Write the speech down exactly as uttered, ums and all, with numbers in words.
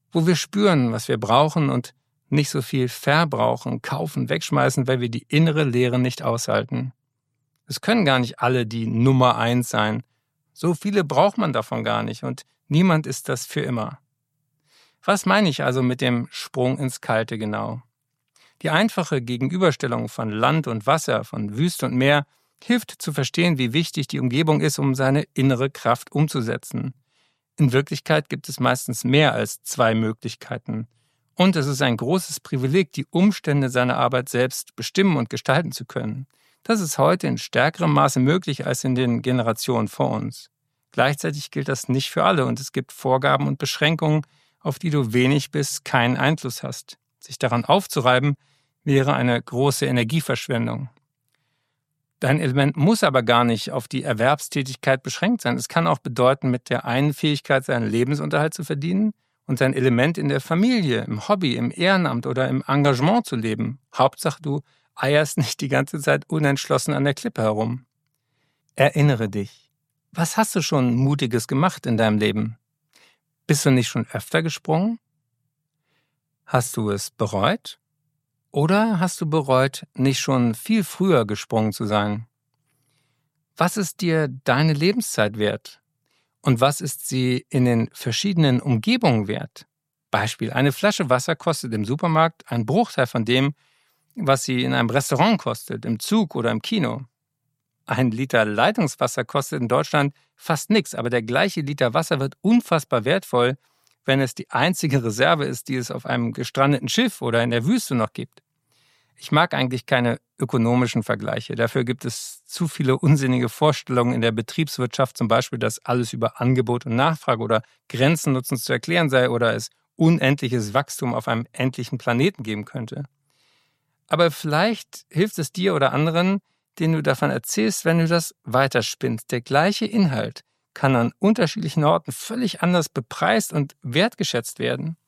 wo wir spüren, was wir brauchen und nicht so viel verbrauchen, kaufen, wegschmeißen, weil wir die innere Leere nicht aushalten. Es können gar nicht alle die Nummer eins sein. So viele braucht man davon gar nicht und niemand ist das für immer. Was meine ich also mit dem Sprung ins Kalte genau? Die einfache Gegenüberstellung von Land und Wasser, von Wüste und Meer, hilft zu verstehen, wie wichtig die Umgebung ist, um seine innere Kraft umzusetzen. In Wirklichkeit gibt es meistens mehr als zwei Möglichkeiten. Und es ist ein großes Privileg, die Umstände seiner Arbeit selbst bestimmen und gestalten zu können. Das ist heute in stärkerem Maße möglich als in den Generationen vor uns. Gleichzeitig gilt das nicht für alle und es gibt Vorgaben und Beschränkungen, auf die du wenig bis keinen Einfluss hast. Sich daran aufzureiben, wäre eine große Energieverschwendung. Dein Element muss aber gar nicht auf die Erwerbstätigkeit beschränkt sein. Es kann auch bedeuten, mit der einen Fähigkeit seinen Lebensunterhalt zu verdienen und sein Element in der Familie, im Hobby, im Ehrenamt oder im Engagement zu leben. Hauptsache, du eierst nicht die ganze Zeit unentschlossen an der Klippe herum. Erinnere dich. Was hast du schon Mutiges gemacht in deinem Leben? Bist du nicht schon öfter gesprungen? Hast du es bereut? Oder hast du bereut, nicht schon viel früher gesprungen zu sein? Was ist dir deine Lebenszeit wert? Und was ist sie in den verschiedenen Umgebungen wert? Beispiel: Eine Flasche Wasser kostet im Supermarkt einen Bruchteil von dem, was sie in einem Restaurant kostet, im Zug oder im Kino. Ein Liter Leitungswasser kostet in Deutschland fast nichts, aber der gleiche Liter Wasser wird unfassbar wertvoll, wenn es die einzige Reserve ist, die es auf einem gestrandeten Schiff oder in der Wüste noch gibt. Ich mag eigentlich keine ökonomischen Vergleiche. Dafür gibt es zu viele unsinnige Vorstellungen in der Betriebswirtschaft, zum Beispiel, dass alles über Angebot und Nachfrage oder Grenzennutzen zu erklären sei oder es unendliches Wachstum auf einem endlichen Planeten geben könnte. Aber vielleicht hilft es dir oder anderen, denen du davon erzählst, wenn du das weiterspinnst. Der gleiche Inhalt kann an unterschiedlichen Orten völlig anders bepreist und wertgeschätzt werden.